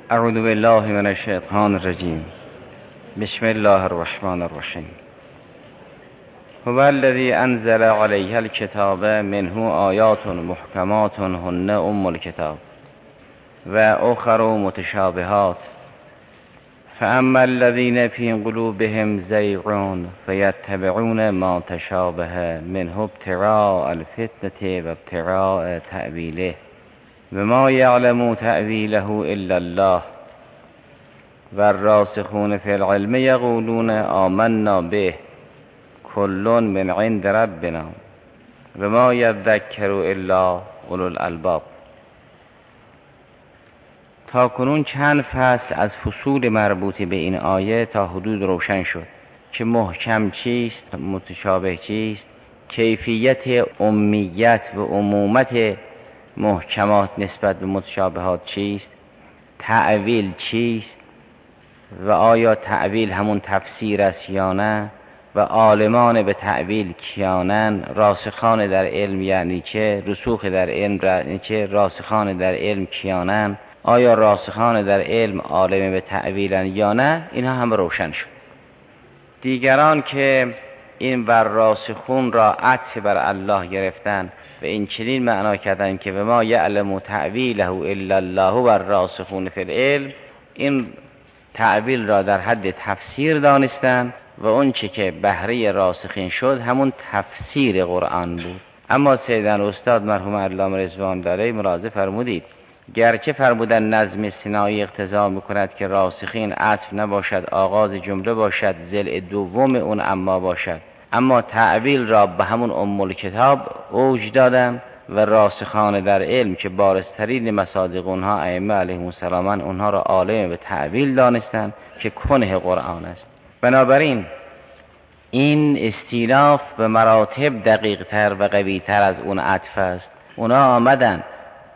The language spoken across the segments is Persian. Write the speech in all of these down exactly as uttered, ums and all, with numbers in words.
اعوذ بالله من الشیطان الرجیم. بسم الله الرحمن الرحیم. هو الذی انزل علیه الکتاب منه آیات محکمات هن ام الکتاب و اخر متشابهات فاما الذین فی قلوبهم زیغ فیتبعون ما تشابه منه ابتغاء الفتنة و ابتغاء تأویله و ما یعلم تأویله الا الله و الراسخون فی العلم یقولون آمنا به کل من عند ربنا و ما یذکر الا اولو الالباب. تا کنون چند فصل از فصول مربوط به این آیه تا حدود روشن شد که محکم چیست، متشابه چیست، کیفیت امیت و عمومت محکمات نسبت به متشابهات چیست، تأویل چیست و آیا تأویل همون تفسیر است یا نه و عالمان به تأویل کیانن، راسخان در علم یعنی چه، رسوخ در علم یعنی چه، راسخان در علم کیانن، آیا راسخان در علم عالم به تأویلن یا نه، اینها هم روشن شد. دیگران که این بر راسخون را عطف بر الله گرفتن و این چنین معنا کردن که به ما یعلم تأویله الا الله و الراسخون فی العلم، این تأویل را در حد تفسیر دانستن و اون چه که بهره راسخین شد همون تفسیر قرآن بود. اما سیدن استاد مرحوم علامه رضوان علیه ملاحظه فرمودید گرچه فرمودن نظم سینایی اقتضا میکند که راسخین عطف نباشد، آغاز جمله باشد، ضلع دوم اون اما باشد، اما تأویل را به همون ام الکتاب اوج دادن و راسخان در علم که بارزترین مصادیق اونها ائمه علیهم السلام اونها را عالم به تأویل دانستن که کنه قرآن است. بنابراین این استیلاف به مراتب دقیق تر و قوی تر از اون عطف است. اونا آمدن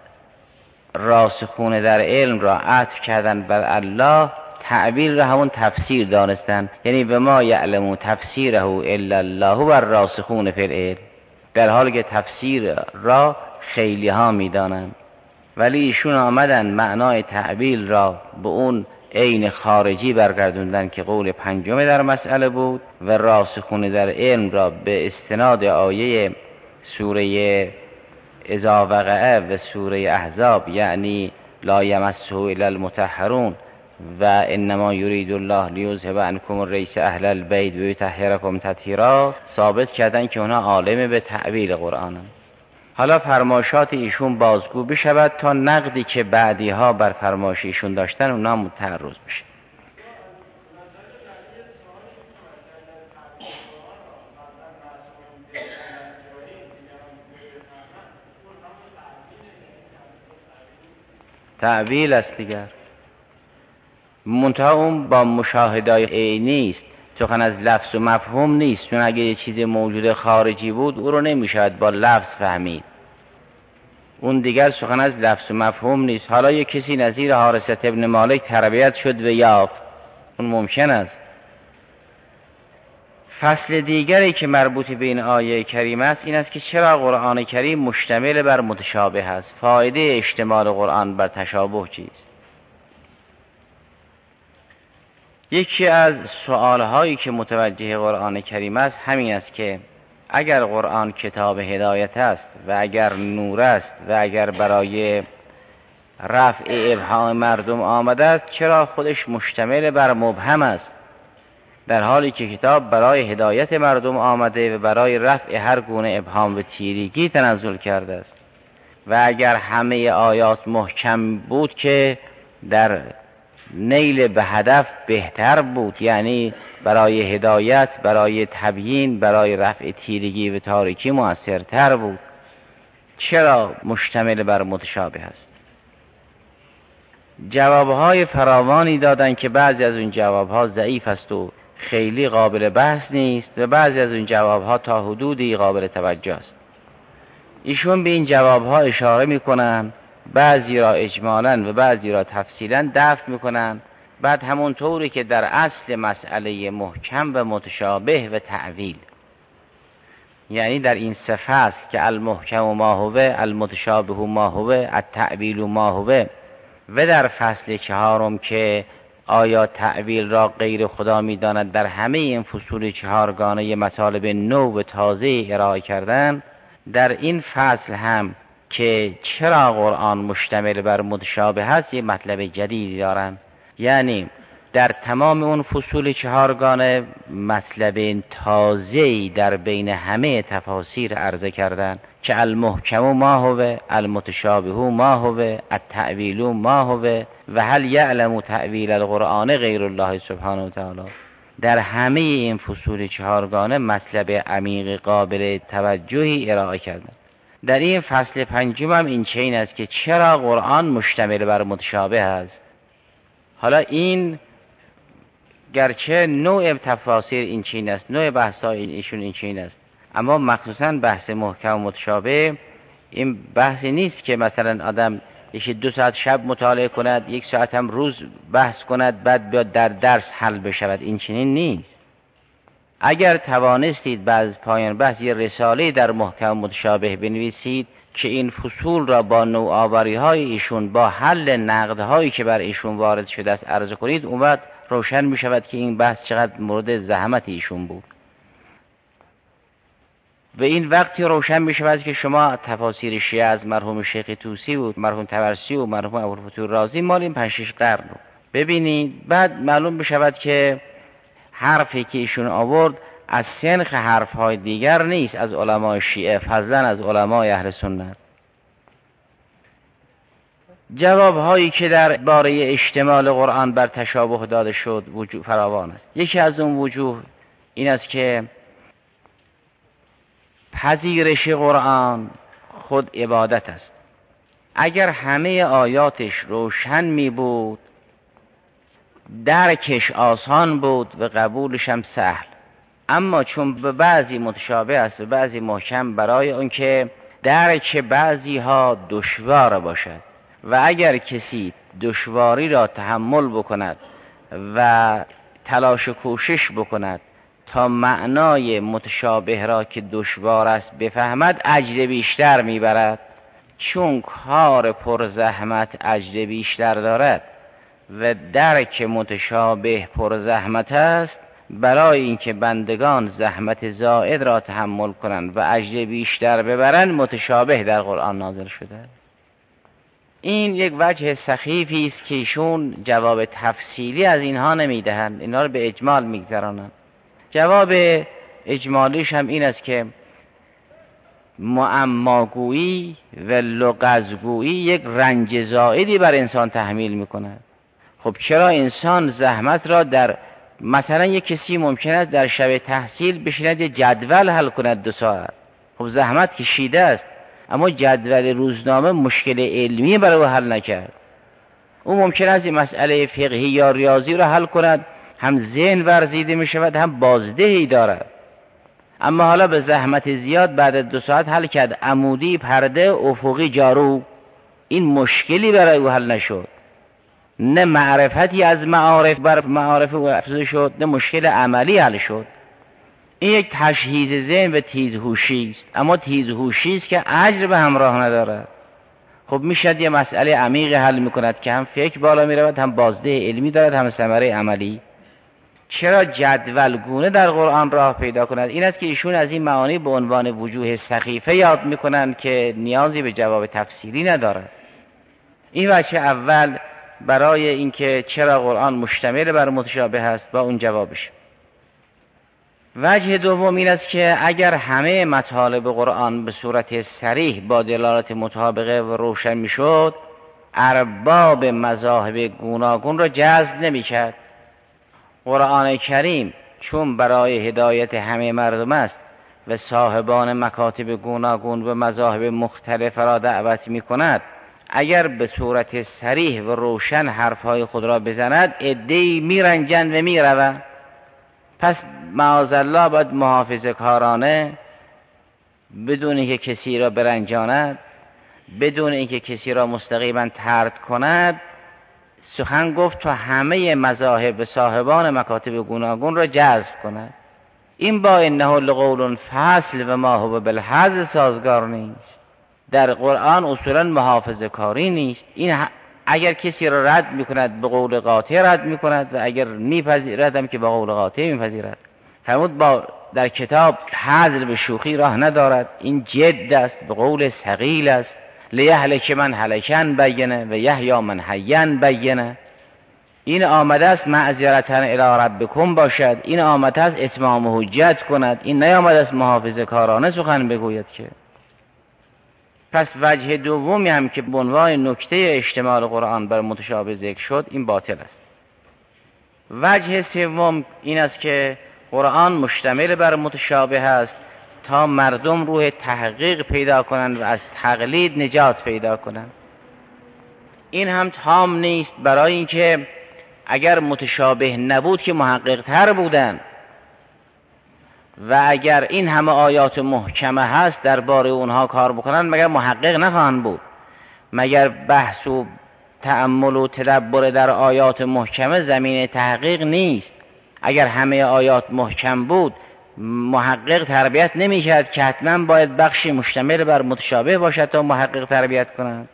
راسخون در علم را عطف کردن بر الله، تأویل را همون تفسیر دانستن، یعنی به ما یعلم تفسیره الا الله و الراسخون فی العلم، در حالی که تفسیر را خیلی ها می دانند، ولی ایشون آمدن معنای تأویل را به اون عین خارجی برگردوندن که قول پنجم در مسئله بود و راسخون در علم را به استناد آیه سوره اذا وقعه و سوره احزاب یعنی لا یمسه الا المطهرون و انما یرید الله لیذهب عنکم الرجس اهل البیت و یطهرکم تطهیرا ثابت کردن که اونها عالم به تأویل قرآن. حالا فرمایشات ایشون بازگو بشود تا نقدی که بعدی ها بر فرمایش ایشون داشتن اونها متعرض بشه. تأویل است دیگر، منتها اون با مشاهدای عینی است، سخن از لفظ و مفهوم نیست، چون اگه یه چیز موجود خارجی بود او رو نمیشود با لفظ فهمید، اون دیگر سخن از لفظ و مفهوم نیست. حالا یه کسی نظیر حارثة ابن مالک تربیت شد و یافت، اون ممکن است. فصل دیگری که مربوط به این آیه کریم است این است که چرا قرآن کریم مشتمل بر متشابه است، فایده اشتمال قرآن بر تشابه چیست؟ یکی از سؤالهایی که متوجه قرآن کریم است همین است که اگر قرآن کتاب هدایت است و اگر نور است و اگر برای رفع ابهام مردم آمده است، چرا خودش مشتمل بر مبهم است، در حالی که کتاب برای هدایت مردم آمده و برای رفع هر گونه ابهام و تیریگی تنزل کرده است؟ و اگر همه آیات محکم بود که در نیل به هدف بهتر بود، یعنی برای هدایت، برای تبیین، برای رفع تیرگی و تاریکی مؤثرتر بود، چرا مشتمل بر متشابه است؟ جوابهای فراوانی دادن که بعضی از اون جوابها ضعیف است و خیلی قابل بحث نیست و بعضی از اون جوابها تا حدودی قابل توجه است. ایشون به این جوابها اشاره میکنن، بعضی را اجمالاً و بعضی را تفصیلاً دفع میکنن، بعد همون طوری که در اصل مسئله محکم و متشابه و تأویل، یعنی در این سه فصل که المحکم ما هو، المتشابه ما هو، التأویل ما هو، و در فصل چهارم که آیا تعویل را غیر خدا می‌داند، در همه این فصول چهارگانه مطالب نو و تازه ارائه کردن. در این فصل هم که چرا قرآن مشتمل بر متشابه هست یک مطلب جدیدی دارن، یعنی در تمام اون فصول چهارگانه مطلب تازه‌ای در بین همه تفاسیر عرضه کردن که المحکم ما هو، المتشابه ما هو، التأویل ما هو و هل یعلم تأویل القرآن غیر الله سبحانه و تعالی. در همه این فصول چهارگانه مطلب عمیق قابل توجهی ارائه کردن. در این فصل پنجم هم این چین است که چرا قرآن مشتمل بر متشابه است. حالا این گرچه نوع تفاسیر این چین است، نوع بحث‌های ایشون این چین است، اما مخصوصاً بحث محکم و متشابه این بحثی نیست که مثلا آدم یکی دو ساعت شب مطالعه کند، یک ساعت هم روز بحث کند، بعد بیاد در درس حل بشود. این چنین نیست. اگر توانستید بعد پایان بحث یه رساله در محکم و متشابه بنویسید که این فصول را با نوآوری های ایشون، با حل نقد هایی که بر ایشون وارد شده است عرض کنید، اون وقت روشن می شود که این بحث چقدر مورد زحمت ایشون بود. و این وقتی روشن می شود که شما تفاسیر شیعه از مرحوم شیخ طوسی و مرحوم طبرسی و مرحوم ابوالفتوح رازی مال این پنج شش قرن رو ببینید، بعد معلوم می شود که حرفی که ایشون آورد از سنخ حرفهای دیگر نیست از علمای شیعه، فضلا از علمای اهل سنت. جوابهایی که در باره اشتمال قرآن بر تشابه داده شد وجوه فراوان است. یکی از اون وجوه این است که پذیرش قرآن خود عبادت است. اگر همه آیاتش روشن می بود درکش آسان بود و قبولش هم سهل، اما چون به بعضی متشابه است و بعضی محکم، برای اون که درک بعضی ها دشوار باشد و اگر کسی دشواری را تحمل بکند و تلاش و کوشش بکند تا معنای متشابه را که دشوار است بفهمد، اجر بیشتر میبرد. چون کار پر زحمت اجر بیشتر دارد و درک متشابه پر زحمت است، برای اینکه بندگان زحمت زائد را تحمل کنند و اجر بیشتر ببرند متشابه در قرآن نازل شده. این یک وجه سخیفی است که ایشون جواب تفصیلی از اینها نمیدهند، اینها رو به اجمال میگذرانند. جواب اجمالیش هم این است که معماگویی و لغزگویی یک رنج زائدی بر انسان تحمیل میکند. خب چرا انسان زحمت را در مثلا یک کسی ممکن است در شب تحصیل بشیند یه جدول حل کند دو ساعت، خب زحمت کشیده است، اما جدول روزنامه مشکل علمی برای او حل نکرد. او ممکن است مسئله فقهی یا ریاضی را حل کند، هم ذهن ورزیده می شود هم بازدهی دارد، اما حالا به زحمت زیاد بعد دو ساعت حل کرد عمودی، پرده، افقی، جارو. این مشکلی برای او حل نشد، نه معرفتی از معارف بر معارف او افزوده شد، نه مشکل عملی حل شد. این یک تشخیص ذهن و تیزهوشی است، اما تیزهوشی است که اجر به همراه ندارد. خب میشد یه مسئله عمیق حل میکند که هم فکر بالا میرود، هم بازده علمی دارد، هم ثمره عملی. چرا جدول گونه در قرآن راه پیدا کند؟ این است که ایشون از این معانی به عنوان وجوه سخیفه یاد میکنند که نیازی به جواب تفصیلی ندارد. این وجه اول برای اینکه چرا قرآن مشتمل بر متشابه است با اون جوابش. وجه دوم این است که اگر همه مطالب قرآن به صورت صریح با دلالت مطابقه و روشن میشد، ارباب مذاهب گوناگون را جذب نمیکرد. قرآن کریم چون برای هدایت همه مردم است و صاحبان مکاتب گوناگون و مذاهب مختلف را دعوت میکند، اگر به صورت صریح و روشن حرفهای خود را بزند عده‌ای میرنجند و میروند. پس معاذالله باید محافظه کارانه، بدون اینکه کسی را برنجاند، بدون اینکه کسی را مستقیما طرد کند، سخن گفت تا همه مذاهب صاحبان مکاتب گوناگون را جذب کند. این با انه لقول فصل و ما هو بالحظ سازگار نیست. در قرآن اصولا محافظه کاری نیست. این اگر کسی را رد میکند به قول قاطع رد میکند و اگر میپذیرد هم که به قول قاطع میپذیرد. فرمود با در کتاب هزل به شوخی راه ندارد، این جد است، به قول ثقیل است. لیهلک من هلکن بینه و یحیی من حین بینه. این آمده است معذرتاً الی ربکم باشد، این آمده است اتمام حجت کند، این نیامده است محافظه کارانه سخن بگوید که. پس وجه دومی هم که به عنوان نکته اشتمال قرآن بر متشابه ذکر شد این باطل است. وجه سوم این است که قرآن مشتمل بر متشابه است تا مردم روح تحقیق پیدا کنند و از تقلید نجات پیدا کنند. این هم تام نیست، برای اینکه اگر متشابه نبود که محقق تر بودن و اگر این همه آیات محکمه هست درباره اونها کار بکنن مگر محقق نخواهند بود؟ مگر بحث و تأمل و تدبر در آیات محکمه زمینه تحقیق نیست؟ اگر همه آیات محکم بود محقق تربیت نمی کرد که حتما باید بخشی مشتمل بر متشابه باشد تا محقق تربیت کنند.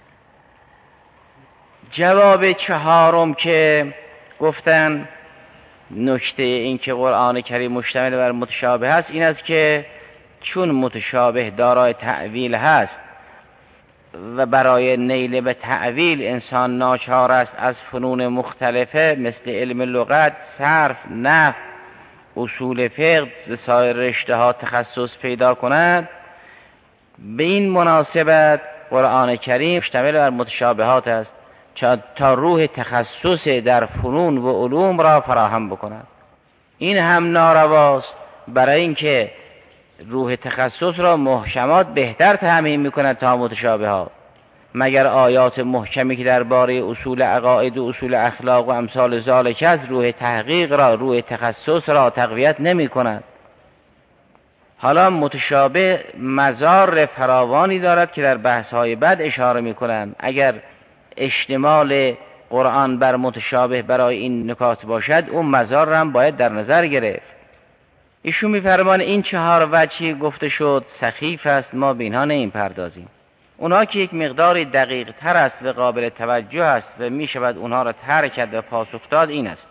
جواب چهارم که گفتن نکته این که قرآن کریم مشتمل بر متشابه هست این است که چون متشابه دارای تأویل هست و برای نیل به تأویل انسان ناچار است از فنون مختلفه مثل علم لغت، صرف، نحو، اصول فقه و سایر رشته ها تخصص پیدا کند، به این مناسبت قرآن کریم مشتمل بر متشابهات است تا روح تخصص در فنون و علوم را فراهم بکند. این هم نارواست، برای اینکه روح تخصص را محکمات بهتر تعمیم میکند تا متشابهات. مگر آیات محکمی که درباره اصول عقاید و اصول اخلاق و امثال ذالک است روح تحقیق را، روح تخصص را تقویت نمی کند. حالا متشابه مزار فراوانی دارد که در بحث‌های بعد اشاره میکنم. اگر اشتمال قرآن بر متشابه برای این نکات باشد اون مزار را هم باید در نظر گرفت. ایشون می‌فرمان این چهار وجهی گفته شد سخیف است، ما به اینها نمی‌پردازیم. اونها که یک مقداری دقیق تر است و قابل توجه است و می شود اونها را ترک کرد و پاسخ داد این است.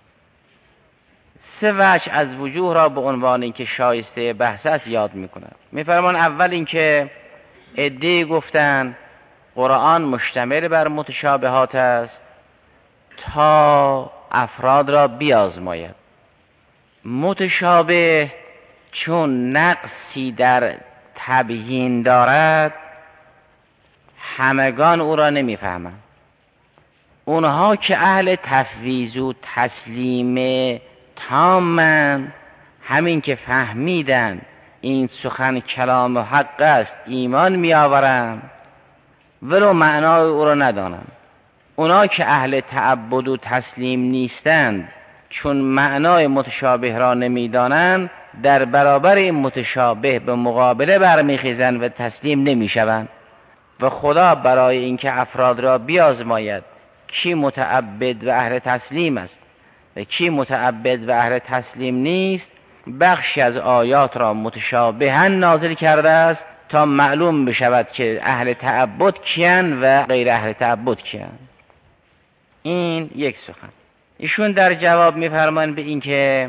سه وجه از وجوه را به عنوان اینکه شایسته بحث است یاد می‌کنند. می‌فرمان اول اینکه عده‌ای گفتن قرآن مشتمل بر متشابهات است تا افراد را بیازماید. متشابه چون نقصی در تبیین دارد همگان او را نمیفهمند. اونها که اهل تفویض و تسلیم تامند، همین که فهمیدن این سخن کلام حق است ایمان می آورند ولو معنای او را ندانند. اونا که اهل تعبد و تسلیم نیستند چون معنای متشابه را نمیدانند در برابر این متشابه به مقابله برمیخیزند و تسلیم نمیشوند. و خدا برای اینکه افراد را بیازماید کی متعبد و اهل تسلیم است و کی متعبد و اهل تسلیم نیست، بخشی از آیات را متشابها نازل کرده است تا معلوم بشود که اهل تعبد کیان و غیر اهل تعبد کیان. این یک سخن. ایشون در جواب می‌فرمایند به این که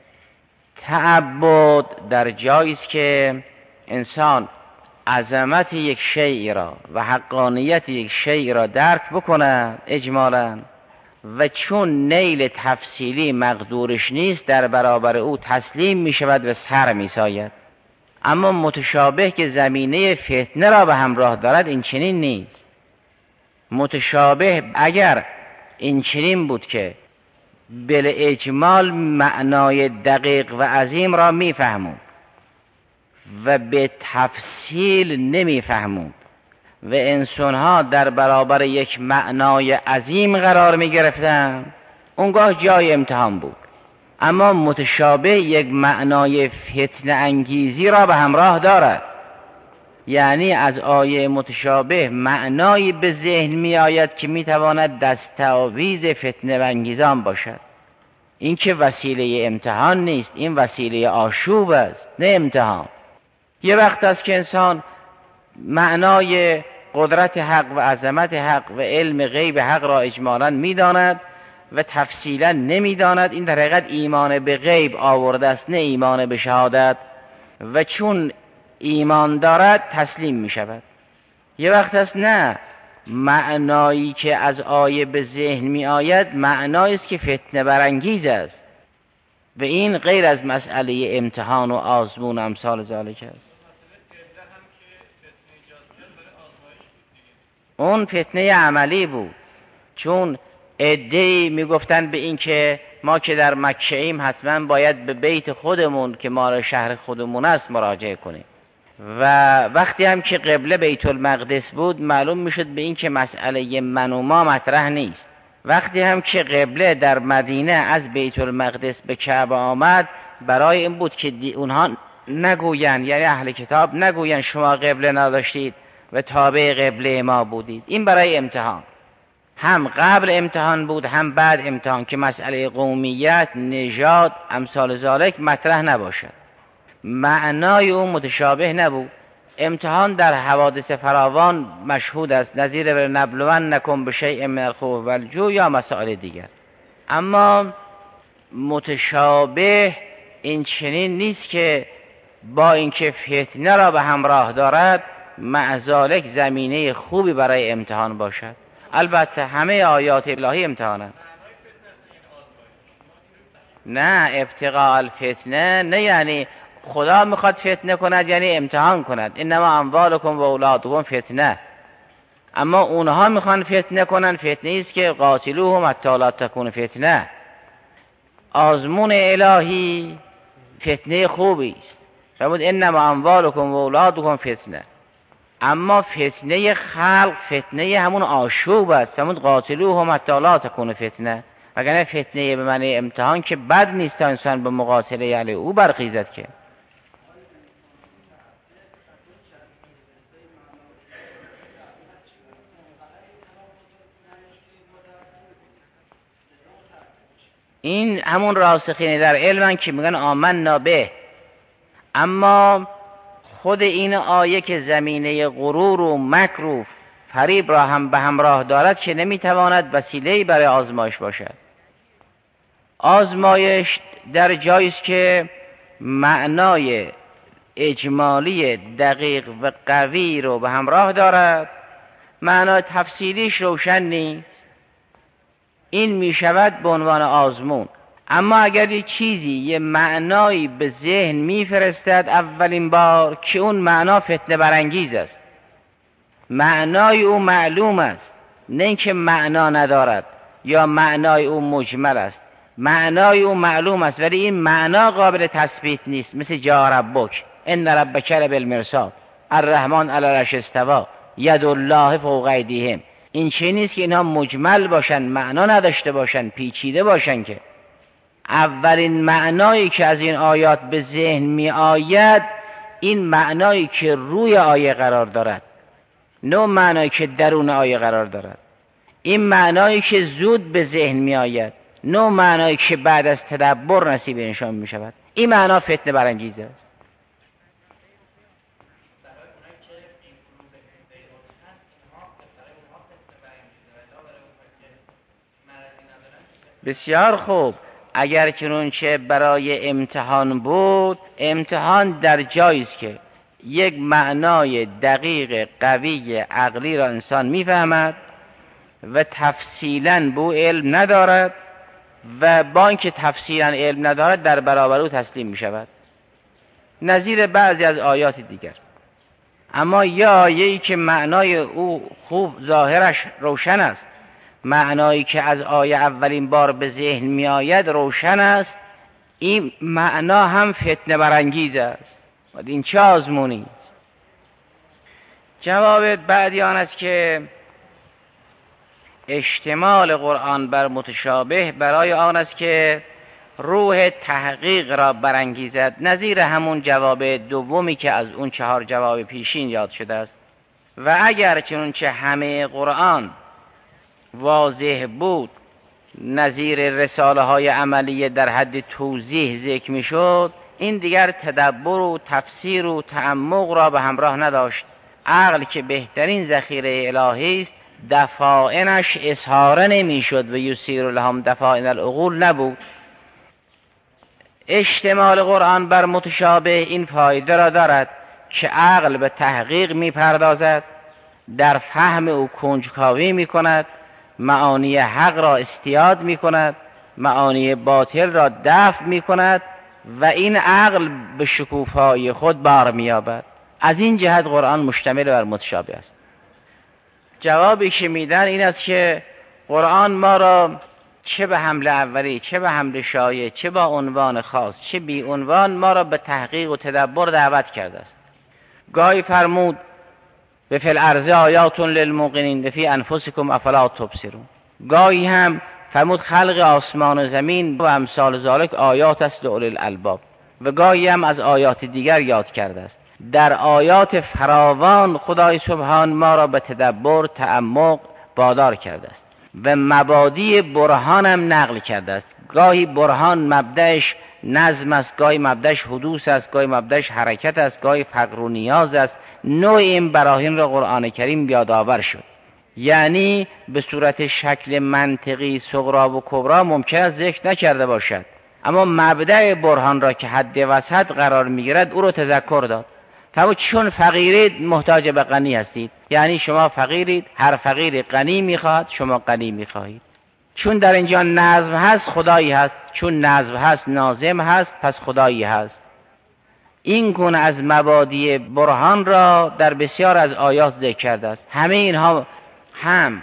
تعبد در جایی است که انسان عظمت یک شیء را و حقانیت یک شیء را درک بکنه اجمالاً، و چون نیل تفصیلی مقدورش نیست در برابر او تسلیم می شود و سر می ساید. اما متشابه که زمینه فتنه را به همراه دارد این چنین نیست. متشابه اگر این چنین بود که بل اجمال معنای دقیق و عظیم را می فهمود و به تفصیل نمی فهمود و انسانها در برابر یک معنای عظیم قرار می گرفتن، اونگاه جای امتحان بود. اما متشابه یک معنای فتنه انگیزی را به همراه دارد، یعنی از آیه متشابه معنایی به ذهن می آید که می تواند دستاویز فتنه انگیزان باشد. این که وسیله امتحان نیست، این وسیله آشوب است نه امتحان. یه وقت است که انسان معنای قدرت حق و عظمت حق و علم غیب حق را اجمالا میداند و تفصیلا نمیداند. این در حقیقت ایمان به غیب آورده است، نه ایمان به شهادت. و چون ایمان دارد تسلیم می شود. یه وقت است نه، معنایی که از آیه به ذهن می آید معنایی است که فتنه برانگیز است و این غیر از مسئله امتحان و آزمون امثال ذالک است. اون فتنه عملی بود، چون عده‌ای میگفتن به این که ما که در مکه ایم حتما باید به بیت خودمون که ما شهر خودمون است مراجعه کنیم و وقتی هم که قبله بیت المقدس بود معلوم میشد به این که مسئله من و ما مطرح نیست. وقتی هم که قبله در مدینه از بیت المقدس به کعبه آمد برای این بود که اونها نگوین، یعنی اهل کتاب نگوین شما قبله نداشتید و تابع قبله ما بودید. این برای امتحان، هم قبل امتحان بود هم بعد امتحان، که مسئله قومیت، نژاد، امثال ذالک مطرح نباشد. معنای او متشابه نبود. امتحان در حوادث فراوان مشهود است، نظیر بر نبلونکم بشیء من الخوف والجوع یا مسائل دیگر. اما متشابه این چنین نیست که با اینکه فتنه را به همراه دارد مع ذالک زمینه خوبی برای امتحان باشد. البته همه آیات الهی امتحانند. نه، ابتغاء الفتنه نه یعنی خدا میخواد فتنه کند یعنی امتحان کند. انما اموالکم و اولادکم فتنه. اما اونها میخوان فتنه کنن، فتنه است که قاتلوهم حتی لا تکون فتنه. آزمون الهی فتنه خوبی است. فرمود انما اموالکم و اولادکم فتنه. اما فتنه خلق فتنه همون آشوب است. فرمود قاتلوهم حتی لا تکون فتنه. وگرنه فتنه به معنی امتحان که بد نیست تا انسان به مقاتله علی او برخیزد. که این همون راسخین در علمن که میگن آمنا به. اما خود این آیه که زمینه غرور و مکر و فریب را هم به همراه دارد که نمیتواند وسیله‌ای برای آزمایش باشد. آزمایش در جایی است که معنای اجمالی دقیق و قوی رو به همراه دارد، معنای تفصیلیش روشن نیست. این می شود به عنوان آزمون. اما اگر یه چیزی یه معنایی به ذهن میفرستد اولین بار که اون معنا فتنه برانگیز است، معنای او معلوم است، نه اینکه معنا ندارد یا معنای او مجمل است، معنای او معلوم است ولی این معنا قابل تثبیت نیست. مثل جاء ربک ان ربک بالمرصاد الرحمن علی العرش استوی ید الله فوق ایدیهم. این چه نیست که اینها مجمل باشن، معنا نداشته باشن، پیچیده باشن. که اولین معنایی که از این آیات به ذهن می آید این معنایی که روی آیه قرار دارد، نه معنایی که درون آیه قرار دارد. این معنایی که زود به ذهن می آید، نه معنایی که بعد از تدبر نصیب انشان می شود. این معنا فتنه برانگیز است. بسیار خوب. اگر چنانچه برای امتحان بود، امتحان در جایی است که یک معنای دقیق قوی عقلی را انسان میفهمد و تفصیلا بو علم ندارد و با اینکه تفصیلا علم ندارد در برابر او تسلیم می شود، نظیر بعضی از آیات دیگر. اما یا آیه‌ای که معنای او خوب ظاهرش روشن است، معنایی که از آیه اولین بار به ذهن می آید روشن است، این معنا هم فتنه برانگیز است. این چه آزمونی است؟ جواب بعدی آن است که اشتمال قرآن بر متشابه برای آن است که روح تحقیق را برانگیزد، نظیر همون جواب دومی که از اون چهار جواب پیشین یاد شده است. و اگر چنانچه همه قرآن واضح بود، نظیر رساله های عملیه در حد توضیح ذکر می شد، این دیگر تدبر و تفسیر و تعمق را به همراه نداشت عقل که بهترین ذخیره الهی است دفائنش اظهاره نمیشد و یسیر لهم دفائن العقول نبود. اشتمال قرآن بر متشابه این فایده را دارد که عقل به تحقیق میپردازد، در فهم او کنجکاوی میکند، معانی حق را استیاد میکند، معانی باطل را دفع میکند و این عقل به شکوفای خود بار مییابد. از این جهت قرآن مشتمل بر متشابه است. جوابی که میدن این است که قرآن ما را چه به حمله اولی، چه به حمله شایع، چه با عنوان خاص، چه بی عنوان ما را به تحقیق و تدبر دعوت کرده است. گاهی فرمود و فی الارض آیات للموقنین و فی انفسکم افلا تبصرون. گاهی هم فرمود خلق آسمان و زمین و امثال ذالک آیات است لاولی الالباب، و گاهی هم از آیات دیگر یاد کرده است. در آیات فراوان خدای سبحان ما را به تدبر، تعمق وادار کرده است و مبادی برهان هم نقل کرده است. گاهی برهان مبدأش نظم است، گاهی مبدأش حدوث است، گاهی مبدأش حرکت است، گاهی فقر و نیاز است. نوع این براهین را قرآن کریم یادآور شد. یعنی به صورت شکل منطقی صغرا و کبرا ممکن است ذکر نکرده باشد، اما مبدأ برهان را که حد وسط قرار میگیرد او را تذکر داد. فرمود چون فقیرید محتاج به غنی هستید، یعنی شما فقیرید، هر فقیر غنی میخواهد، شما غنی میخواهید. چون در اینجا نظم هست خدایی هست، چون نظم هست ناظم هست، پس خدایی هست. این گونه از مبادی برهان را در بسیار از آیات ذکر کرده است. همه اینها هم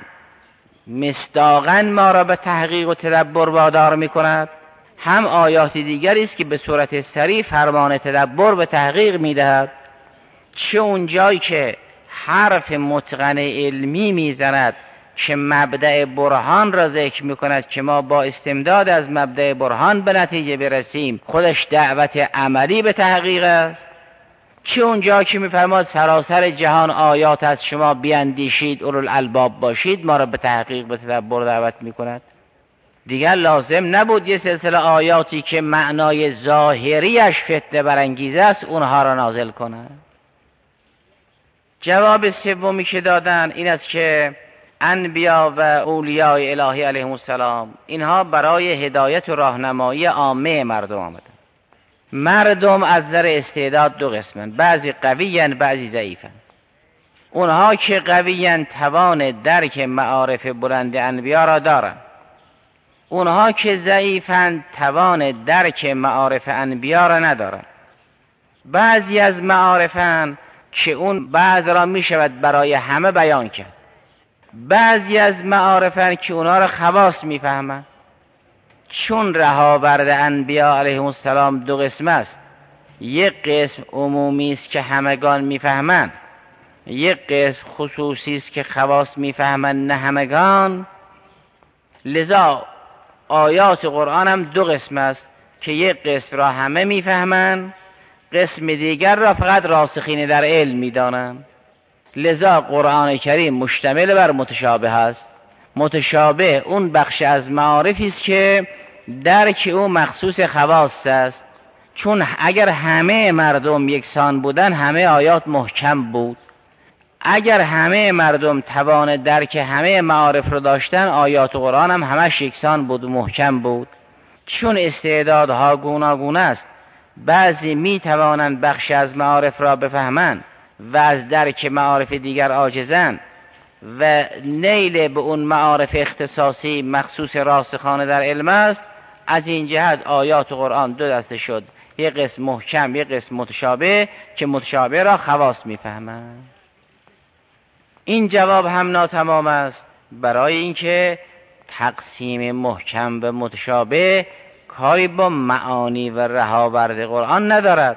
مصداقاً ما را به تحقیق و تدبر وادار میکند، هم آیات دیگری است که به صورت صریح فرمان تدبر و تحقیق میدهد. چه اونجایی که حرف متقن علمی میزند که مبدأ برهان را ذکر میکند که ما با استمداد از مبدأ برهان به نتیجه برسیم، خودش دعوت عملی به تحقیق است. چه اونجا که میفرماد سراسر جهان آیات از شما بیاندیشید، اولوالالباب باشید، ما را به تحقیق به تدبر دعوت میکند. دیگر لازم نبود یه سلسله آیاتی که معنای ظاهریش فتنه برانگیز است اونها را نازل کند. جواب سومی که دادن این است که انبیا و اولیاء الهی علیهم السلام اینها برای هدایت و راهنمایی عامه مردم آمدند. مردم از نظر استعداد دو قسمن، بعضی قویین بعضی ضعیفن. اونها که قویین توان درک معارف بلند انبیا را دارند، اونها که ضعیفن توان درک معارف انبیا را ندارند. بعضی از معارفن که اون بعض را می شود برای همه بیان کرد، بعضی از معارفن که اونا را خواص می فهمند. چون رهاورد انبیا علیهم السلام دو قسم است، یک قسم عمومی است که همگان می فهمند، یک قسم خصوصی است که خواص می فهمند نه همگان. لذا آیات قرآن هم دو قسم است که یک قسم را همه می فهمند، قسم دیگر را فقط راسخین در علم می دانند. لذا قرآن کریم مشتمل بر متشابه است. متشابه اون بخش از معارفی است که درک او مخصوص خواص است. چون اگر همه مردم یکسان بودن همه آیات محکم بود، اگر همه مردم توان درک همه معارف رو داشتن آیات قرآن هم همش یکسان بود و محکم بود. چون استعدادها گوناگون است، بعضی می توانند بخش از معارف را بفهمند و از درک معارف دیگر عاجزند و نیل به اون معارف اختصاصی مخصوص راسخانه در علم است. از این جهت آیات قرآن دو دسته شد، یک قسم محکم، یک قسم متشابه که متشابه را خواص میفهمند. این جواب هم ناتمام است، برای اینکه تقسیم محکم به متشابه کاری با معانی و رهاورد قرآن ندارد.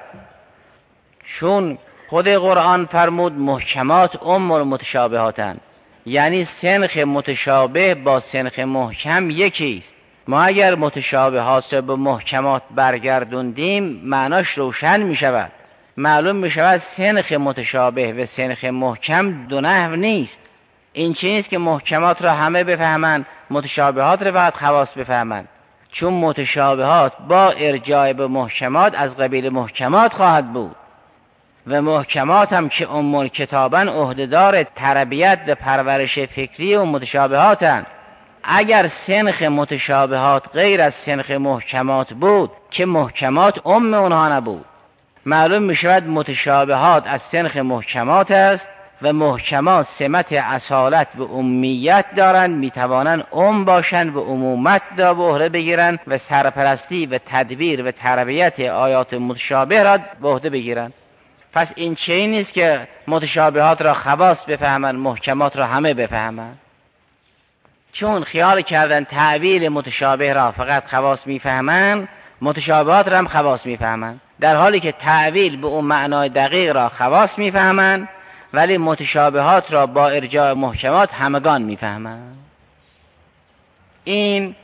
چون خود قرآن فرمود محکمات ام المتشابهاتن، یعنی سنخ متشابه با سنخ محکم یکی است. ما اگر متشابهات به محکمات برگردوندیم معناش روشن می شود، معلوم می شود سنخ متشابه و سنخ محکم دو نحو نیست. این چیز نیست که محکمات را همه بفهمند، متشابهات را فقط خواص بفهمند. چون متشابهات با ارجاع به محکمات از قبیل محکمات خواهد بود و محکمات هم که ام الکتابن عهدهدار تربیت و پرورش فکری و متشابهاتن. اگر سنخ متشابهات غیر از سنخ محکمات بود که محکمات ام اونها نبود، معلوم می شود متشابهات از سنخ محکمات است و محکمات سمت اصالت و امیت دارند، می توانند ام باشند و عمومت دا بهره بگیرند و سرپرستی و تدبیر و تربیت آیات متشابه را بهره بگیرند. پس این چیزی نیست که متشابهات را خواص بفهمند، محکمات را همه بفهمند. چون خیال کردن تعویل متشابه را فقط خواص میفهمند، متشابهات را هم خواص میفهمند، در حالی که تعویل به اون معنای دقیق را خواص میفهمند ولی متشابهات را با ارجاع محکمات همگان میفهمند. این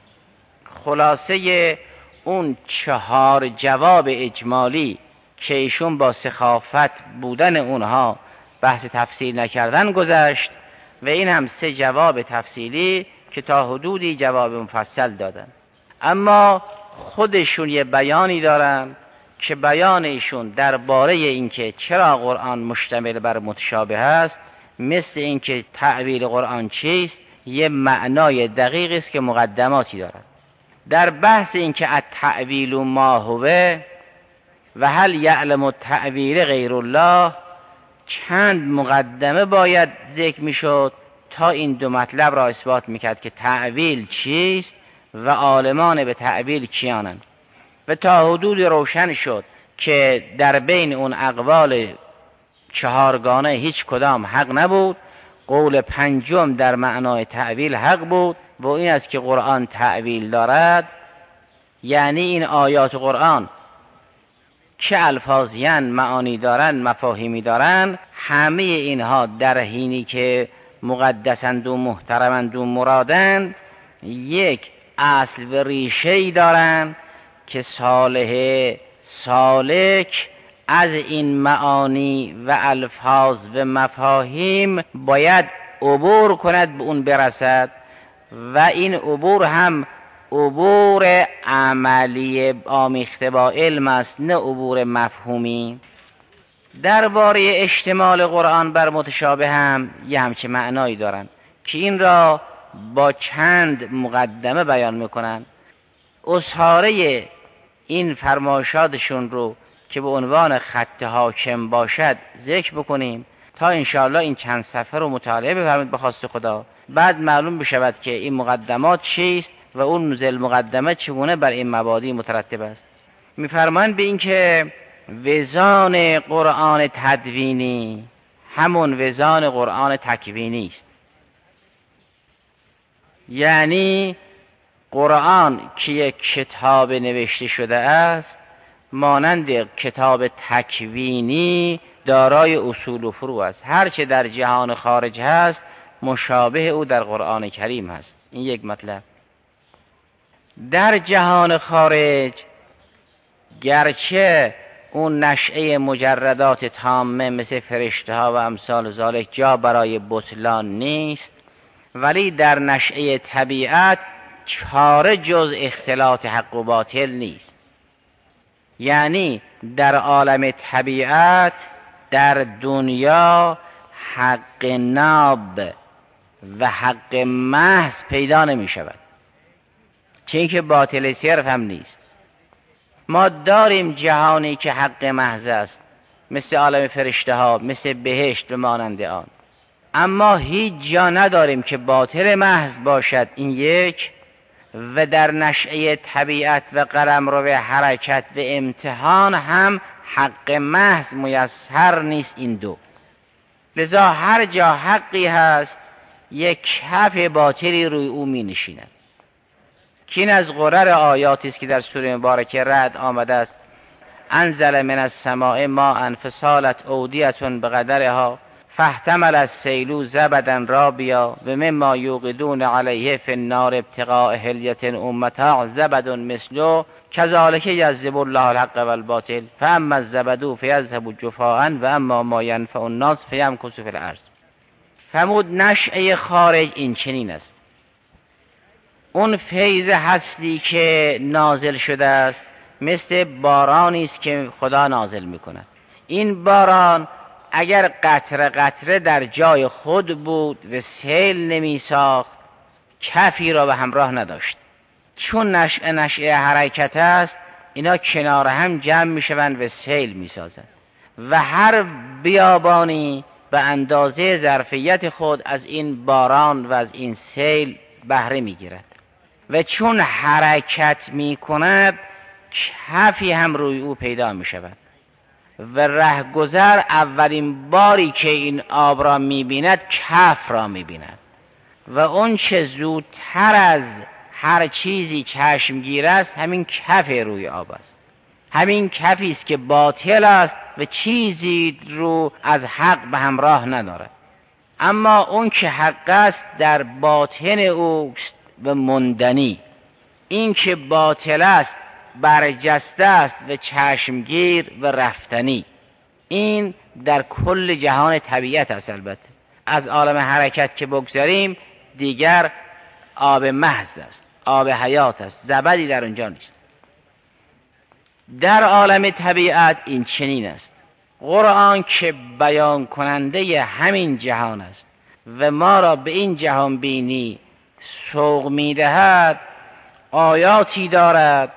خلاصه اون چهار جواب اجمالی که ایشون با سخافت بودن اونها بحث تفصیل نکردن گذشت و این هم سه جواب تفصیلی که تا حدودی جواب مفصل دادن. اما خودشون یه بیانی دارن که بیان ایشون درباره اینکه چرا قرآن مشتمل بر متشابه است، مثل اینکه تعبیر قرآن چیست، یه معنای دقیق است که مقدماتی دارد. در بحث اینکه التأویل ما هو و هل یعلم التأویل غیر الله چند مقدمه باید ذکر میشد تا این دو مطلب را اثبات میکرد که تأویل چیست و عالمان به تأویل کیانند. و تا حدود روشن شد که در بین اون اقوال چهارگانه هیچ کدام حق نبود، قول پنجم در معنای تأویل حق بود و این است که قرآن تأویل دارد، یعنی این آیات قرآن که الفاظیان معانی دارن، مفاهیمی دارن، همه اینها در حینی که مقدسند و محترمند و مرادند یک اصل و ریشه‌ای دارن که صالح سالک از این معانی و الفاظ و مفاهیم باید عبور کند، به اون برسد و این عبور هم عبور عملی آمیخته با علم است، نه عبور مفهومی. درباره اشتمال قرآن بر متشابه هم یه همچه معنایی دارن که این را با چند مقدمه بیان میکنن. اصحاره این فرمایشاتشون رو که به عنوان خط حاکم باشد ذکر بکنیم تا انشاءالله این چند صفحه رو مطالعه بفرمایید به خواست خدا، بعد معلوم بشود که این مقدمات چیست و اون نزل مقدمه چگونه بر این مبادی مترتب است. میفرمایند به این که وزان قرآن تدوینی همون وزان قرآن تکوینی است، یعنی قرآن که یک کتاب نوشته شده است مانند کتاب تکوینی دارای اصول و فروع است. هرچه در جهان خارج هست مشابه او در قرآن کریم هست. این یک مطلب. در جهان خارج گرچه اون نشأه مجردات تامه مثل فرشته ها و امثال ذالک جا برای بطلان نیست، ولی در نشأه طبیعت چاره جز اختلاط حق و باطل نیست. یعنی در عالم طبیعت در دنیا حق ناب و حق محض پیدا نمی شود، چه اینکه باطل صرف هم نیست. ما داریم جهانی که حق محض است مثل عالم فرشته ها، مثل بهشت و مانند آن، اما هیچ جا نداریم که باطل محض باشد. این یک. و در نشأه طبیعت و قلمرو حرکت و امتحان هم حق محض میسر نیست. این دو. لذا هر جا حقی هست یک کف باطلی روی او می نشیند که این از غرر آیاتی است که در سوره مبارکه رعد آمده است: انزل من السماء ماء فسالت اودیة بقدرها فاحتمل السیل زبدا رابیا و مما یوقدون علیه فی النار ابتغاء حلیة او متاع زبد مثله کذالک یضرب الله الحق والباطل فاما الزبد فیذهب جفاء و اما ما ینفع الناس فیمکث فی الارض. فرمود نشأه خارج این چنین است. اون فیض هستی که نازل شده است مثل بارانی است که خدا نازل میکند. این باران اگر قطره قطره در جای خود بود و سیل نمی ساخت، کفی را به همراه نداشت. چون نشأه نشأه حرکت است، اینا کنار هم جمع می شوند و سیل می سازند و هر بیابانی به اندازه ظرفیت خود از این باران و از این سیل بهره می گیرد و چون حرکت می کند کفی هم روی او پیدا می شود و رهگذر اولین باری که این آب را می بیند کف را می بیند و اون چه زودتر از هر چیزی چشمگیر است همین کف روی آب است. همین کفی است که باطل است و چیزی رو از حق به همراه ندارد. اما اون که حق است در باطن اوست و مندنی، این که باطل است برجسته است و چشمگیر و رفتنی. این در کل جهان طبیعت است. البته از عالم حرکت که بگذاریم دیگر آب محض است، آب حیات است، زبدی در اونجا نیست. در عالم طبیعت این چنین است. قرآن که بیان کننده همین جهان است و ما را به این جهان بینی سوق می‌دهد، آیاتی دارد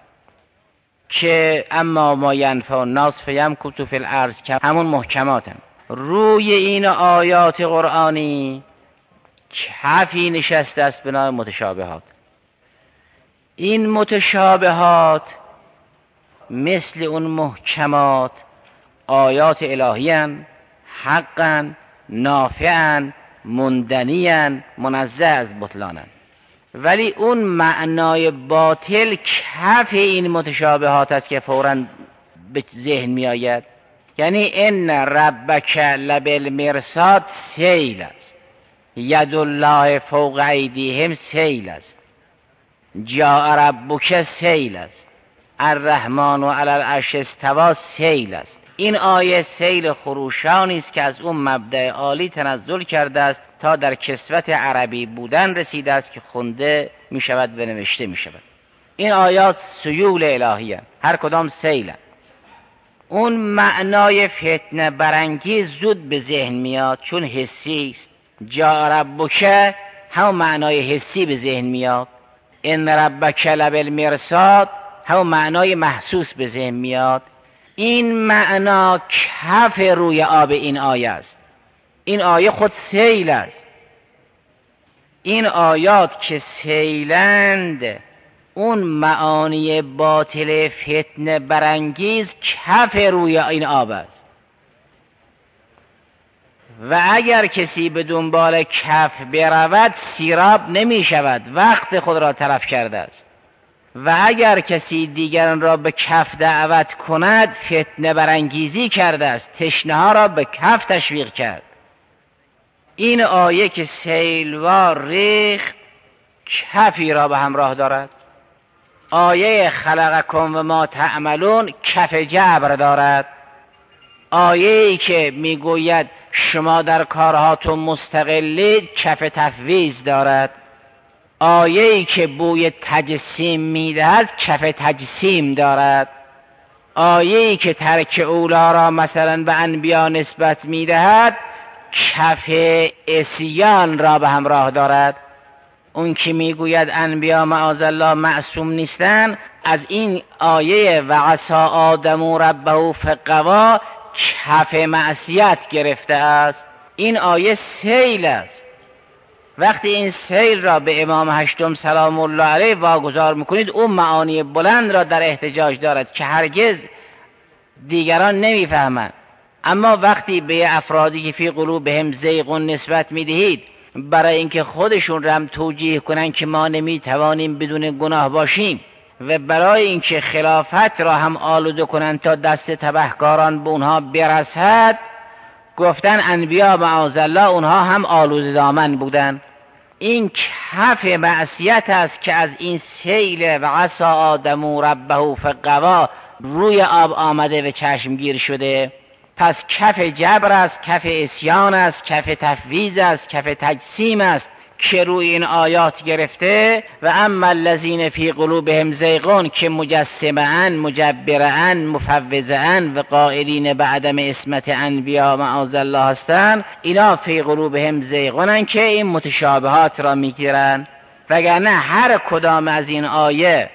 که اما ما ینفع الناس فیمکث فی الارض، که همون محکماتن. روی این آیات قرآنی کفی نشسته است به نام متشابهات. این متشابهات مثل اون محکمات آیات الهی‌اند، حقاً، نافعاً، مندنیاً، منزه از بطلاناً. ولی اون معنای باطل کف این متشابهات است که فوراً به ذهن می آید. یعنی ان ربک لبالمرصاد سیل است، ید الله فوق ایدیهم سیل است، جاء ربک سیل است، الرحمن علی العرش استوی سیل است. این آیه سیل خروشانی است که از اون مبدأ عالی تنزل کرده است تا در کسوت عربی بودن رسیده است که خونده می شود و نوشته می شود. این آیات سیول الهی هست، هر کدام سیل هست. اون معنای فتنه برانگیز زود به ذهن میاد چون حسی است. جاء ربک هم معنای حسی به ذهن میاد، ان ربک لبالمرصاد هم معنای محسوس به ذهن میاد. این معنا کف روی آب این آیه است. این آیه خود سیل است. این آیات که سیلند اون معانی باطل فتنه برانگیز کف روی این آب است و اگر کسی به دنبال کف برود سیراب نمی شود، وقت خود را تلف کرده است. و اگر کسی دیگران را به کف دعوت کند فتنه برانگیزی کرده است، تشنه ها را به کف تشویق کرد. این آیه که سیلوار ریخت کفی را به همراه دارد. آیه خلقکم و ما تعملون کف جبر دارد. آیه‌ای که میگوید شما در کارهاتون مستقلید کف تفویض دارد. آیه‌ای که بوی تجسیم میدهد کف تجسیم دارد. آیه‌ای که ترک اولا را مثلا به انبیا نسبت میدهد کف عصیان را به همراه دارد. اون که میگوید انبیا معاذالله معصوم نیستن، از این آیه و عصی آدم ربه فغوی کف معصیت گرفته است. این آیه سیل است. وقتی این سیل را به امام هشتم سلام الله علیه واگذار میکنید، اون معانی بلند را در احتجاج دارد که هرگز دیگران نمیفهمند. اما وقتی به افرادی که فی قلوبهم زیغ نسبت میدهید برای اینکه خودشون را هم توجیه کنن که ما نمیتوانیم بدون گناه باشیم و برای اینکه خلافت را هم آلوده کنن تا دست تبهکاران به اونها برسد، گفتن انبیا معاذالله اونها هم آلوده دامن بودن. این کف معصیت است که از این سیل و عصی آدم ربه فغوی روی آب آمده و چشمگیر شده. پس کف جبر است، کف عصیان است، کف تفویض است، کف تجسیم است، که روی این آیات گرفته و اما الذین فی قلوبهم زیغون که مجسمه‌اند، مجبره‌اند، مفوضه‌اند و قائلین به عدم عصمت انبیا معاذ الله هستند، اینا فی قلوبهم زیغونن که این متشابهات را میگیرن. وگرنه هر کدام از این آیه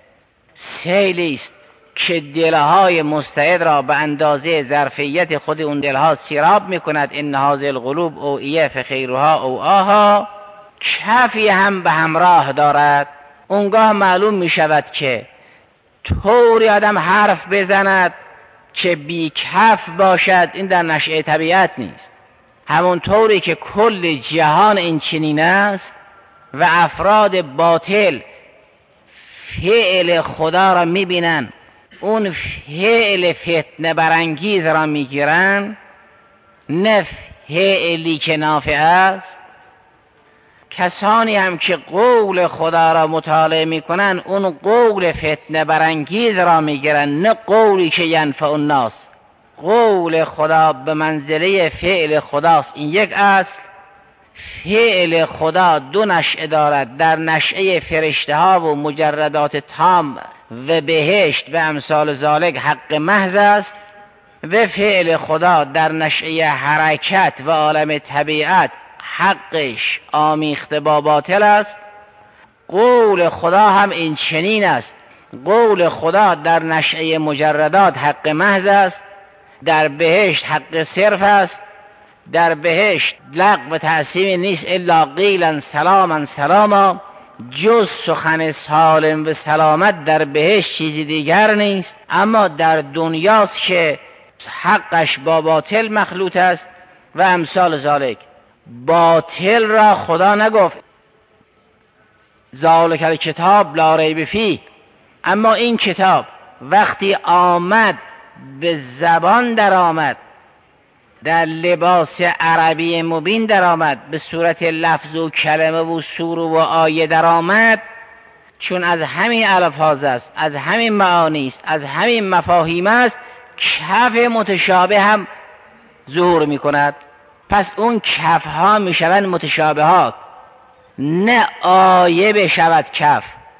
سیلی است که دلهای مستعد را به اندازه ظرفیت خود اون دلها سیراب میکند. ان هذه القلوب اوعیه فخیرها اوعاها، کفی هم به همراه دارد. اونگاه معلوم میشود که طوری آدم حرف بزند که بی کف باشد، این در نشأه طبیعت نیست. همون طوری که کل جهان این چنین است و افراد باطل فعل خدا را میبینن، اون فعل فتنه برانگیز را میگیرن، نه فعلی که نافع است. کسانی هم که قول خدا را مطالعه میکنن، اون قول فتنه برانگیز را میگیرن، نه قولی که ینفع الناس. قول خدا به منزله فعل خداست. این یک اصل. فعل خدا دو نشأه دارد، در نشأه فرشته ها و مجردات تام و بهشت و امثال ذالک حق محض است، و فعل خدا در نشأه حرکت و عالم طبیعت حقش آمیخته با باطل است. قول خدا هم این چنین است. قول خدا در نشأه مجردات حق محض است، در بهشت حق صرف است. در بهشت لغو و تعصیمی نیست، الا قیلا سلاما سلاما، جز سخن سالم و سلامت در بهشت چیزی دیگر نیست. اما در دنیاست که حقش با باطل مخلوط است و امثال ذالک. باطل را خدا نگفت ذالک الکتاب لا ریب فیه، اما این کتاب وقتی آمد به زبان در آمد، در لباس عربی مبین در آمد، به صورت لفظ و کلمه و سور و آیه در آمد، چون از همین الفاظ است، از همین معانی است، از همین مفاهیم است، کف متشابه هم ظهور می کند. پس اون کف ها می شوند متشابهات، نه آیه بشود کف.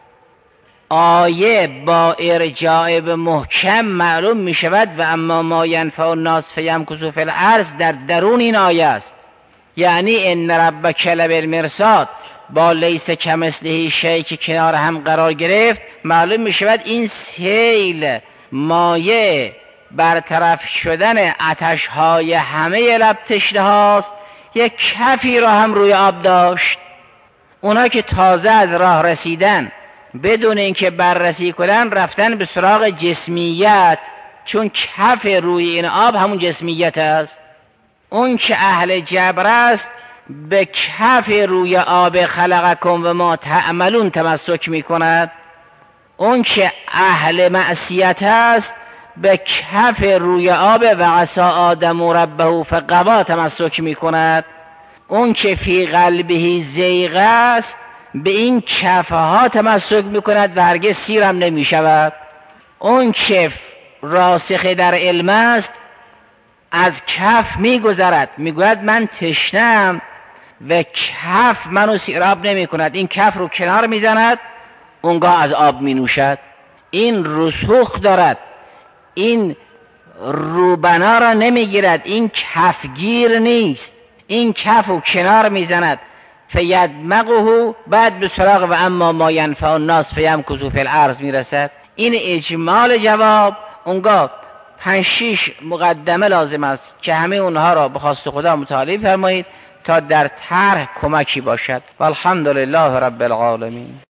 آیه با ارجاع به محکم معلوم می شود و اما ما ینفع الناس فیمکث فی الارض در درون این آیه است. یعنی ان ربک لبالمرصاد با لیس کمثله شیء که کنار هم قرار گرفت، معلوم می شود این سیل مایه برطرف شدن آتش های همه لب تشنه هاست، یک کفی را هم روی آب داشت. اونا که تازه از راه رسیدن بدون اینکه بررسی کنن رفتن به سراغ جسمیت، چون کف روی این آب همون جسمیت است. اون که اهل جبر است به کف روی آب خلقکم و ما تعملون تمسک می کند. اون که اهل معصیت است به کف روی آب و عصا آدم ربه فغوا تمسک می کند. اون که فی قلبه زیغ است به این کفها تمسک میکند و هرگز سیرم نمی شود. اون که راسخ در علم است از کف میگذرد، میگوید من تشنم و کف منو سیراب نمی کند. این کف رو کنار میزند، اونگاه از آب می نوشد. این رسوخ دارد، این روبنا را نمیگیرد، این کفگیر نیست. این کف رو کنار میزند فیدمغه، بعد به سراغ و اما ما ینفع الناس فیمکث فی الارض میرسد. این اجمال جواب. اونگاه پنج شیش مقدمه لازم است که همه اونها را به خواست خدا مطالعه فرمایید تا در طرح کمکی باشد. والحمد لله رب العالمین.